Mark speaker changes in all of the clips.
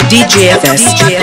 Speaker 1: DJFS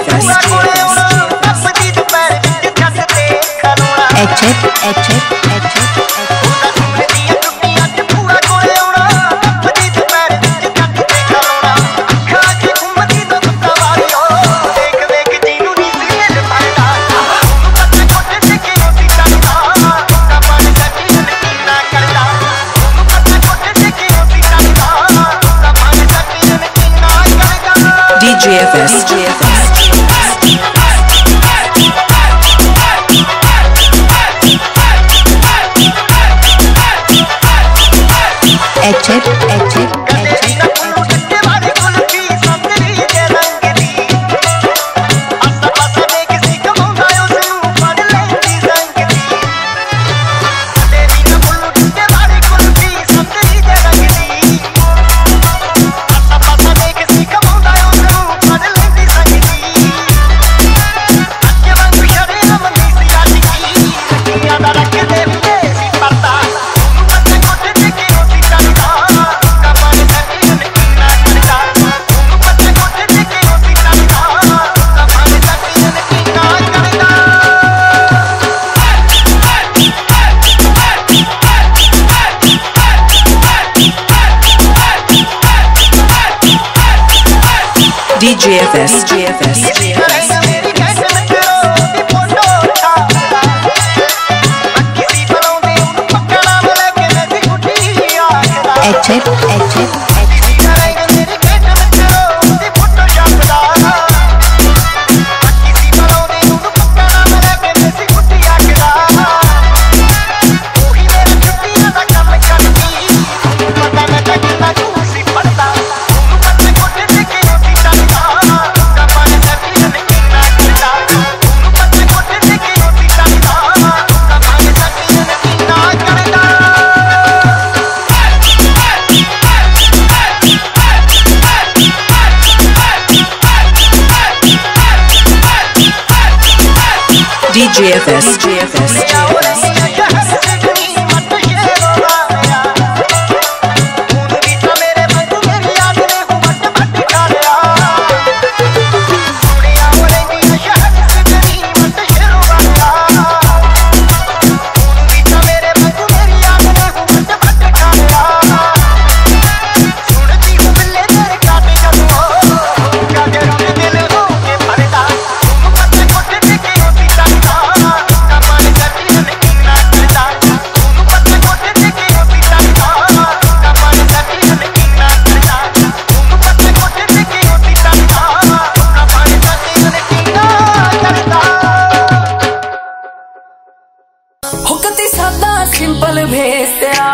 Speaker 2: simple भेस तेरा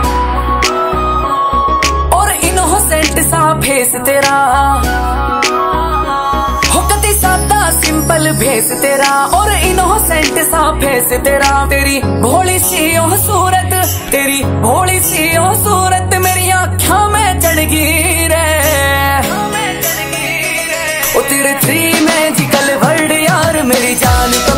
Speaker 2: और इनोसेंट सा फेस तेरा, हो कति सादा सिंपल भेस तेरा और इनोसेंट सा फेस तेरा। तेरी भोली सी ओ सूरत, तेरी भोली सी ओ सूरत मेरी आँखों में चढ़ गई रे। ओ तेरे थ्री मैजिकल वर्ड यार मेरी जान